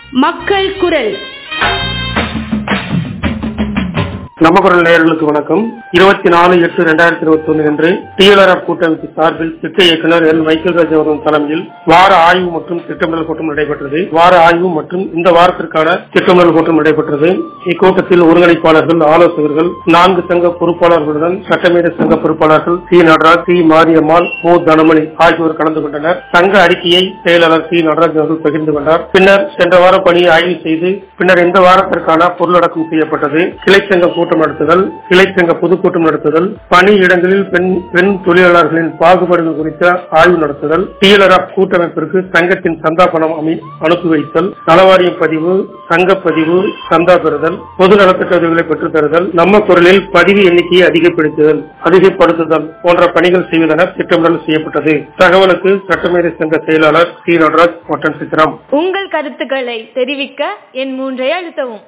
மக்கள் குரல். நம்ம குரல் நேயர்களுக்கு வணக்கம். 24/8/2021 அன்று டிஎல்ஆர்எஃப் கூட்டமைப்பு சார்பில் திட்ட இயக்குநர் எல் மைக்கேல் ராஜ் அவர்களின் தலைமையில் வார ஆய்வு மற்றும் திட்டமிடல் கூட்டம் நடைபெற்றது. வார ஆய்வு மற்றும் இந்த வாரத்திற்கான திட்டமிடல் கூட்டம் நடைபெற்றது. இக்கூட்டத்தில் ஒருங்கிணைப்பாளர்கள், ஆலோசகர்கள், 4 சங்க பொறுப்பாளர்களுடன் சட்டமேதை சங்க பொறுப்பாளர்கள் C Nataraj, C Mariyammal, O Thanamani ஆகியோர் கலந்து கொண்டனர். சங்க அறிக்கையை செயலாளர் சி நடராஜ் அவர்கள் பகிர்ந்து கொண்டார். பின்னர் சென்ற வார பணியை ஆய்வு செய்து பின்னர் இந்த வாரத்திற்கான பொருளடக்கம் செய்யப்பட்டது. கிளைச்சங்க கூட்டம் நடத்துதல், கிளைச்சங்க பொதுக்கூட்டம் நடத்துதல், பணியிடங்களில் பெண் தொழிலாளர்களின் பாகுபாடுகள் குறித்த ஆய்வு நடத்துதல், டிஎல்ஆர்எஃப் கூட்டமைப்பிற்கு சங்கத்தின் சந்தா பணம் அனுப்பி வைத்தல், நலவாரியம் பதிவு, சங்க பதிவு, சந்தா பெறுதல், பொது நலத்திட்ட உதவிகளை பெற்றுத் தருதல், நம்ம குரலில் பதிவு எண்ணிக்கையை அதிகப்படுத்துதல் போன்ற பணிகள் செய்வதென திட்டமிடல் செய்யப்பட்டது. தகவலுக்கு சட்டமேதை சங்க செயலாளர் சி நடராஜ், ஒட்டன் சித்திரம். உங்கள் கருத்துக்களை தெரிவிக்க என் 3 அழுத்தவும்.